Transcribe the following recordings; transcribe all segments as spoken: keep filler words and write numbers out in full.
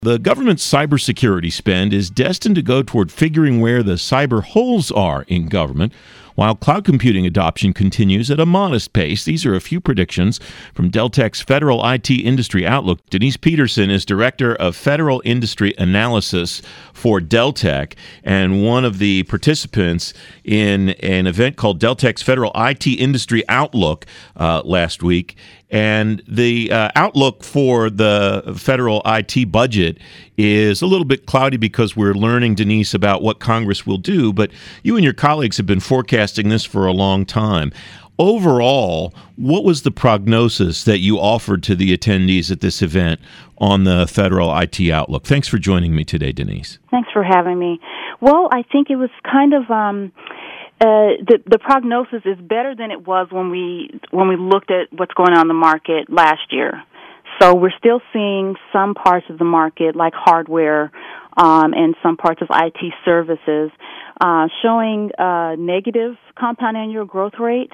The government's cybersecurity spend is destined to go toward figuring where the cyber holes are in government, while cloud computing adoption continues at a modest pace. These are a few predictions from Deltek's Federal I T Industry Outlook. Denise Peterson is Director of Federal Industry Analysis for Deltek and one of the participants in an event called Deltek's Federal I T Industry Outlook uh, last week. And the uh, outlook for the federal I T budget is a little bit cloudy because we're learning, Denise, about what Congress will do. But you and your colleagues have been forecasting this for a long time. Overall, what was the prognosis that you offered to the attendees at this event on the federal I T outlook? Thanks for joining me today, Denise. Thanks for having me. Well, I think it was kind of... Um Uh, the, the prognosis is better than it was when we when we looked at what's going on in the market last year. So we're still seeing some parts of the market, like hardware um, and some parts of I T services, uh, showing uh, negative compound annual growth rate,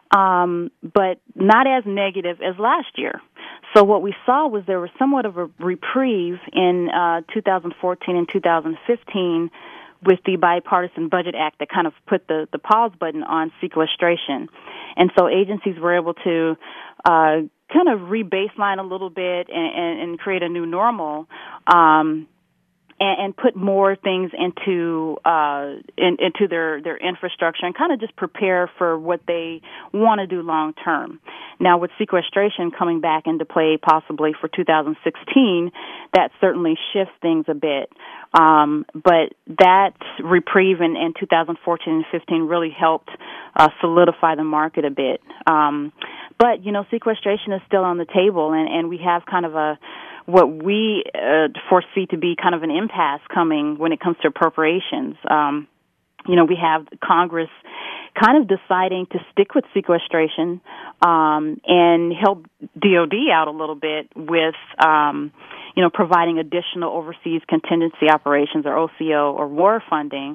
um, but not as negative as last year. So what we saw was there was somewhat of a reprieve in uh, two thousand fourteen and two thousand fifteen with the Bipartisan Budget Act that kind of put the, the pause button on sequestration. And so agencies were able to uh, kind of re-baseline a little bit and, and, and create a new normal um, and, and put more things into uh, in, into their, their infrastructure and kind of just prepare for what they want to do long term. Now, with sequestration coming back into play possibly for two thousand sixteen, that certainly shifts things a bit. Um, but that reprieve in, in two thousand fourteen and fifteen really helped uh, solidify the market a bit. Um, but, you know, sequestration is still on the table, and, and we have kind of a what we uh, foresee to be kind of an impasse coming when it comes to appropriations. Um, you know, we have Congress kind of deciding to stick with sequestration um, and help D O D out a little bit with, um, you know, providing additional overseas contingency operations or O C O or war funding.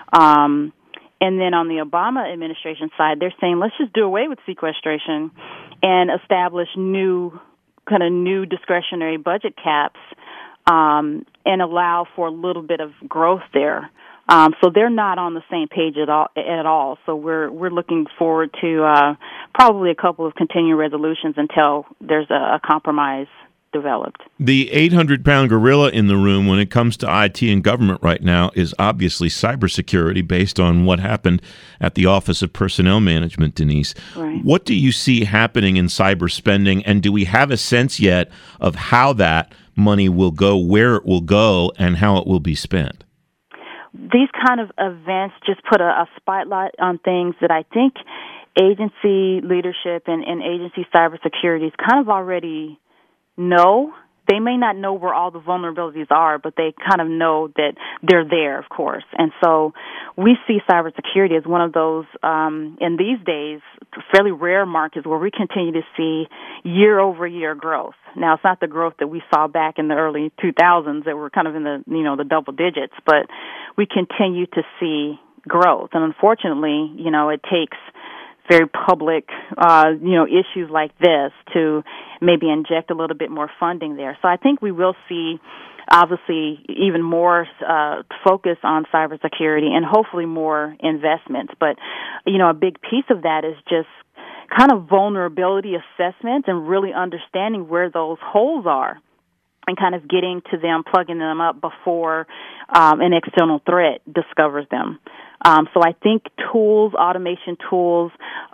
Um, and then on the Obama administration side, they're saying let's just do away with sequestration and establish new kind of new discretionary budget caps um, and allow for a little bit of growth there. Um, so they're not on the same page at all. At all. So we're we're looking forward to uh, probably a couple of continuing resolutions until there's a, a compromise developed. The eight hundred pound gorilla in the room when it comes to I T and government right now is obviously cybersecurity, based on what happened at the Office of Personnel Management, Denise. Right. What do you see happening in cyber spending, and do we have a sense yet of how that money will go, where it will go, and how it will be spent? These kind of events just put a, a spotlight on things that I think agency leadership and, and agency cybersecurity is kind of already know. They may not know where all the vulnerabilities are, but they kind of know that they're there, of course. And so we see cybersecurity as one of those, um, in these days, fairly rare markets where we continue to see year-over-year growth. Now, it's not the growth that we saw back in the early two thousands that were kind of in the, you know, the double digits, but we continue to see growth. And unfortunately, you know, it takes very public, uh, you know, issues like this to maybe inject a little bit more funding there. So I think we will see, obviously, even more uh, focus on cybersecurity and hopefully more investments. But, you know, a big piece of that is just kind of vulnerability assessment and really understanding where those holes are and kind of getting to them, plugging them up before um, an external threat discovers them. Um, so I think tools, automation tools,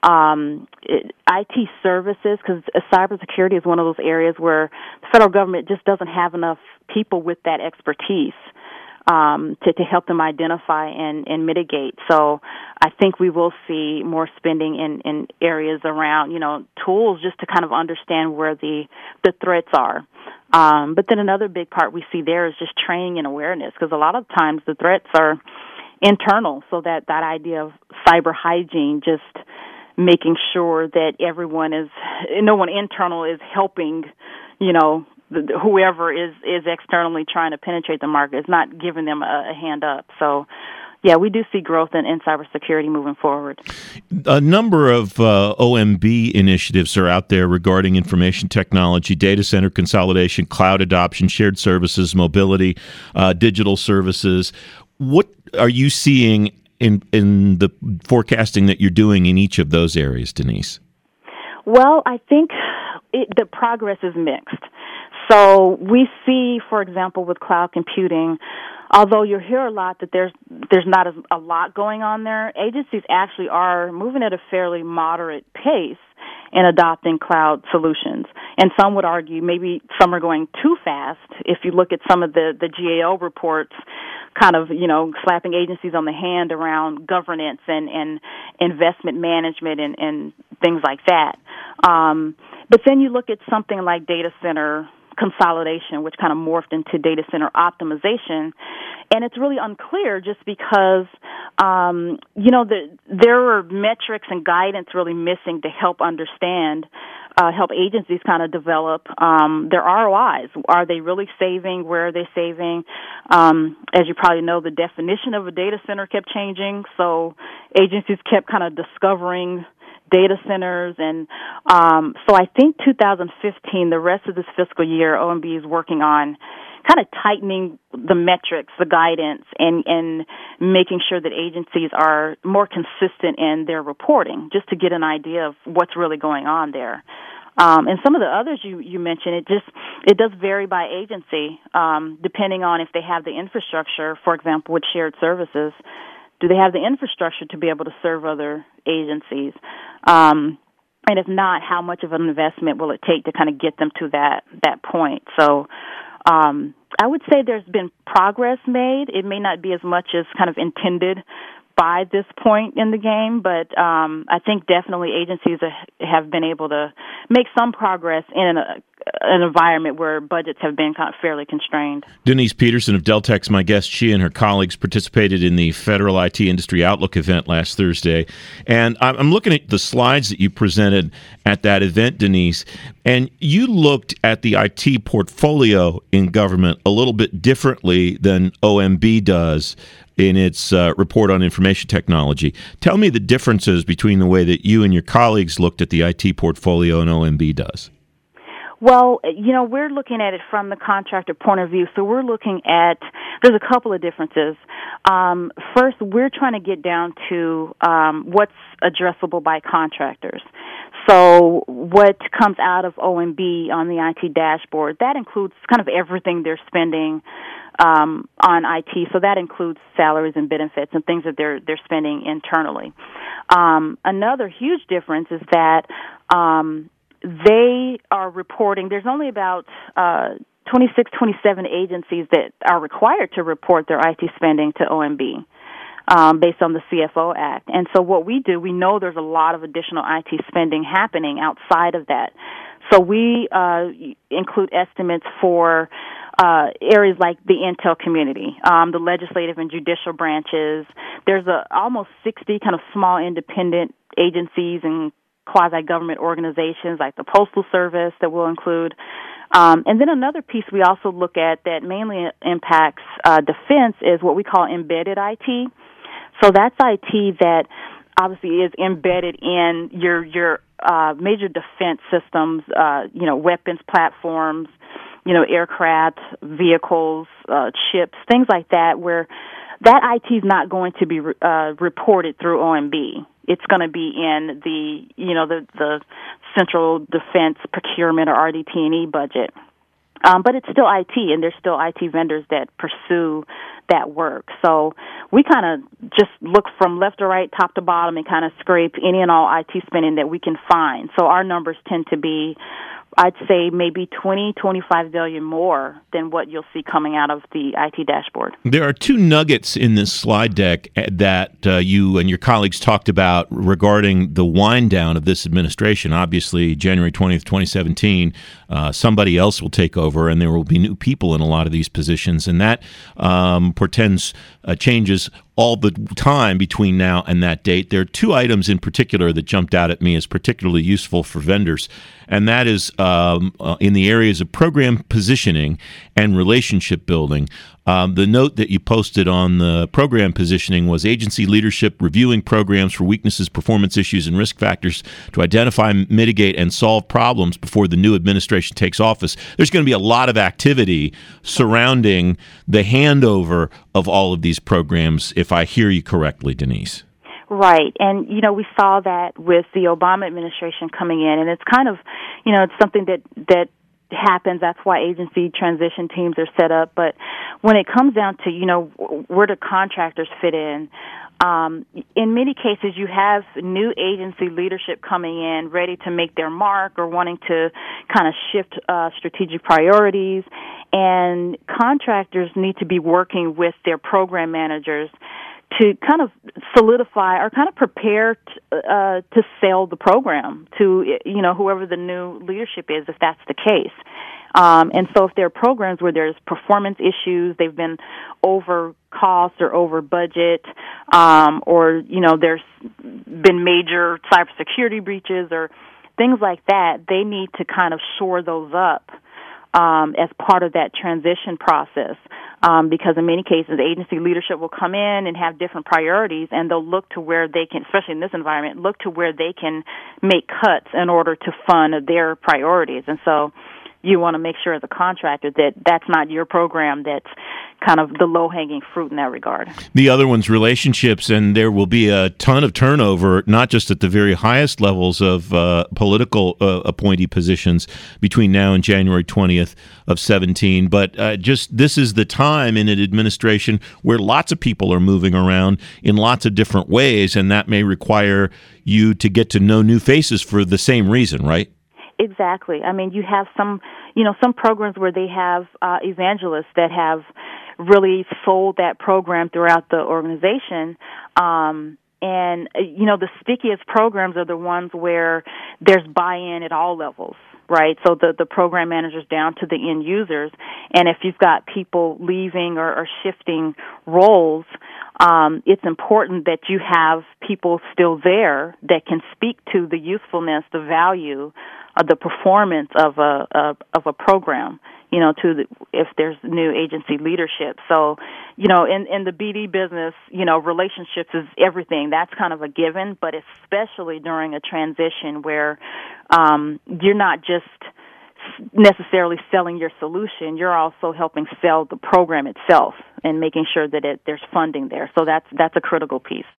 um, it, I T services, because cybersecurity is one of those areas where the federal government just doesn't have enough people with that expertise um, to, to help them identify and, and mitigate. So I think we will see more spending in, in areas around, you know, tools just to kind of understand where the, the threats are. Um, but then another big part we see there is just training and awareness, because a lot of times the threats are internal, so that, that idea of cyber hygiene, just making sure that everyone is, no one internal is helping, you know, the, whoever is, is externally trying to penetrate the market, is not giving them a, a hand up. So, yeah, we do see growth in, in cybersecurity moving forward. A number of uh, O M B initiatives are out there regarding information technology, data center consolidation, cloud adoption, shared services, mobility, uh, digital services. What are you seeing in in the forecasting that you're doing in each of those areas, Denise? Well, I think it, the progress is mixed. So we see, for example, with cloud computing, although you hear a lot that there's there's not as, a lot going on there, agencies actually are moving at a fairly moderate pace in adopting cloud solutions. And some would argue maybe some are going too fast. If you look at some of the, the G A O reports, kind of, you know, slapping agencies on the hand around governance and, and investment management and, and things like that. Um, but then you look at something like data center consolidation, which kind of morphed into data center optimization, and it's really unclear just because, um, you know, the, there are metrics and guidance really missing to help understand, uh, help agencies kind of develop um, their R O Is. Are they really saving? Where are they saving? Um, as you probably know, the definition of a data center kept changing, so agencies kept kind of discovering data centers, and um, so I think two thousand fifteen, the rest of this fiscal year, O M B is working on kind of tightening the metrics, the guidance, and, and making sure that agencies are more consistent in their reporting, just to get an idea of what's really going on there. Um, and some of the others you, you mentioned, it just it does vary by agency, um, depending on if they have the infrastructure, for example, with shared services. Do they have the infrastructure to be able to serve other agencies? Um, and if not, how much of an investment will it take to kind of get them to that, that point? So um, I would say there's been progress made. It may not be as much as kind of intended by this point in the game, but um, I think definitely agencies have been able to make some progress in a, an environment where budgets have been kind of fairly constrained. Denise Peterson of Deltek's my guest. She and her colleagues participated in the Federal I T Industry Outlook event last Thursday. And I'm looking at the slides that you presented at that event, Denise, and you looked at the I T portfolio in government a little bit differently than O M B does in its uh, report on information technology. Tell me the differences between the way that you and your colleagues looked at the I T portfolio and O M B does. Well, you know, we're looking at it from the contractor point of view, so we're looking at, there's a couple of differences. Um, first, we're trying to get down to um, what's addressable by contractors. So what comes out of O M B on the I T dashboard, that includes kind of everything they're spending um, on I T. So that includes salaries and benefits and things that they're they're spending internally. Um, another huge difference is that um, they are reporting, there's only about uh, twenty-six, twenty-seven agencies that are required to report their I T spending to O M B. Um, based on the C F O Act. And so what we do, we know there's a lot of additional I T spending happening outside of that. So we uh, include estimates for uh, areas like the intel community, um, the legislative and judicial branches. There's a, almost sixty kind of small independent agencies and quasi-government organizations like the Postal Service that we'll include. Um, and then another piece we also look at that mainly impacts uh, defense is what we call embedded I T. So that's I T that obviously is embedded in your your uh, major defense systems, uh, you know, weapons platforms, you know, aircraft, vehicles, uh, ships, things like that, where that I T is not going to be uh, reported through O M B. It's going to be in the, you know, the, the Central Defense Procurement or R D T and E budget. Um, but it's still I T, and there's still I T vendors that pursue that work. So we kind of just look from left to right, top to bottom, and kind of scrape any and all I T spending that we can find. So our numbers tend to be, I'd say, maybe twenty, twenty-five billion more than what you'll see coming out of the I T dashboard. There are two nuggets in this slide deck that uh, you and your colleagues talked about regarding the wind down of this administration. Obviously, January twentieth, twenty seventeen, uh, somebody else will take over, and there will be new people in a lot of these positions, and that um, portends uh, changes all the time between now and that date. There are two items in particular that jumped out at me as particularly useful for vendors, and that is um, uh, in the areas of program positioning and relationship building. Um, the note that you posted on the program positioning was agency leadership reviewing programs for weaknesses, performance issues, and risk factors to identify, mitigate, and solve problems before the new administration takes office. There's going to be a lot of activity surrounding the handover of all of these programs, if I hear you correctly, Denise. Right. And, you know, we saw that with the Obama administration coming in, and it's kind of, you know, it's something that, that happens. That's why agency transition teams are set up. But when it comes down to, you know, where do contractors fit in, um, in many cases you have new agency leadership coming in ready to make their mark or wanting to kind of shift uh, strategic priorities, and contractors need to be working with their program managers to kind of solidify or kind of prepare t- uh, to sell the program to, you know, whoever the new leadership is, if that's the case. Um, and so if there are programs where there's performance issues, they've been over cost or over budget, um, or, you know, there's been major cybersecurity breaches or things like that, they need to kind of shore those up um, as part of that transition process. Um, because in many cases, agency leadership will come in and have different priorities, and they'll look to where they can, especially in this environment, look to where they can make cuts in order to fund their priorities. And so you want to make sure as a contractor that that's not your program that's kind of the low-hanging fruit in that regard. The other one's relationships, and there will be a ton of turnover, not just at the very highest levels of uh, political uh, appointee positions between now and January twentieth of seventeen, but uh, just this is the time in an administration where lots of people are moving around in lots of different ways, and that may require you to get to know new faces for the same reason, right? Exactly. I mean, you have some, you know, some programs where they have uh, evangelists that have really sold that program throughout the organization. Um, and, you know, the stickiest programs are the ones where there's buy-in at all levels, right? So the, the program managers down to the end users. And if you've got people leaving or, or shifting roles, um, it's important that you have people still there that can speak to the usefulness, the value, uh, the performance of a, a of a program, you know, to the, if there's new agency leadership. So, you know, in, in the B D business, you know, relationships is everything. That's kind of a given, but especially during a transition where um, you're not just necessarily selling your solution, you're also helping sell the program itself and making sure that it, there's funding there. So that's that's a critical piece.